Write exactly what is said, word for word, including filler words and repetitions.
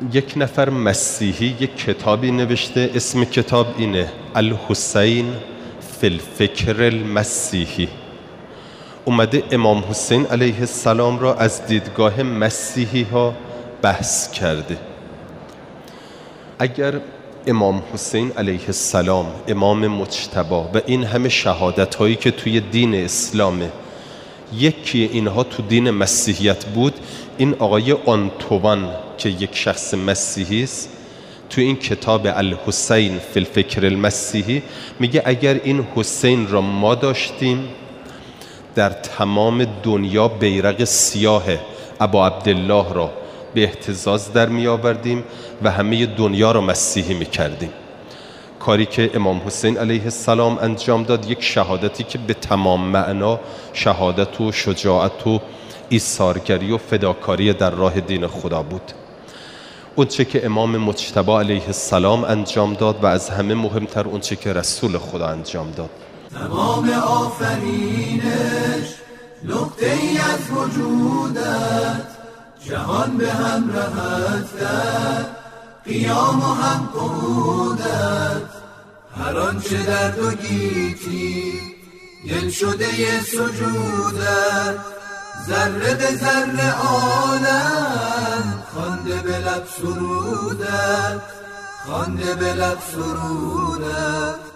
یک نفر مسیحی یک کتابی نوشته، اسم کتاب اینه الحسین فی الفکر المسیحی. اومده امام حسین علیه السلام را از دیدگاه مسیحی ها بحث کرده. اگر امام حسین علیه السلام امام مجتبی و این همه شهادت هایی که توی دین اسلامه، یکی اینها تو دین مسیحیت بود، این آقای آنتوان که یک شخص مسیحی است تو این کتاب الحسین فی الفکر المسیحی میگه اگر این حسین را ما داشتیم در تمام دنیا بیرق سیاه ابا عبدالله را به اهتزاز در می آوردیم و همه دنیا را مسیحی می کردیم. کاری که امام حسین علیه السلام انجام داد یک شهادتی که به تمام معنا شهادت و شجاعت و ایثارگری و فداکاری در راه دین خدا بود. اونچه که امام مجتبی علیه السلام انجام داد و از همه مهمتر اونچه که رسول خدا انجام داد. تمام آفرینش نقطه ای از وجودت، جهان به هم رهت کرد قیام و هم قعودت. هر آنچه در دو گیتی دل شده ی سجودت، ذره به ذره عالم خوانده به لب سرودت، خوانده به لب سرودت.